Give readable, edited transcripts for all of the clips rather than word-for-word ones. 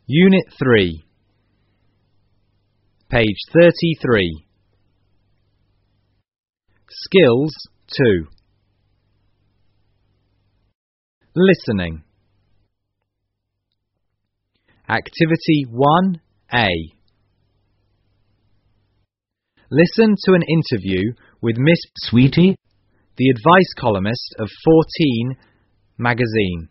Unit 3, page 33. Skills 2. Listening. Activity 1A. Listen to an interview with Miss Sweetie? the advice columnist of 14 magazine.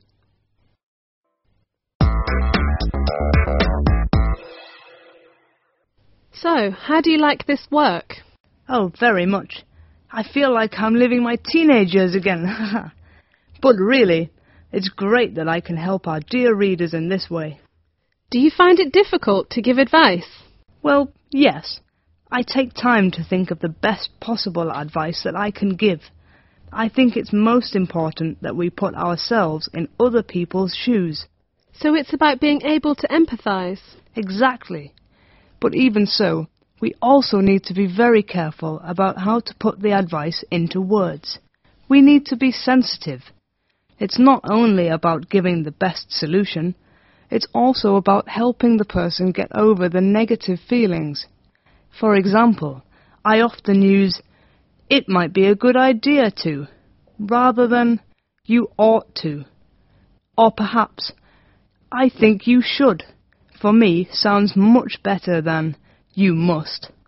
So, how do you like this work? Oh, very much. I feel like I'm living my teenage years again. But really, it's great that I can help our dear readers in this way. Do you find it difficult to give advice? Well, yes. I take time to think of the best possible advice that I can give. I think it's most important that we put ourselves in other people's shoes. So it's about being able to empathise. Exactly. But even so, we also need to be very careful about how to put the advice into words. We need to be sensitive. It's not only about giving the best solution, it's also about helping the person get over the negative feelings. For example, I often use, "It might be a good idea to," rather than, "You ought to." Or perhaps, "I think you should," for me sounds much better than, "You must."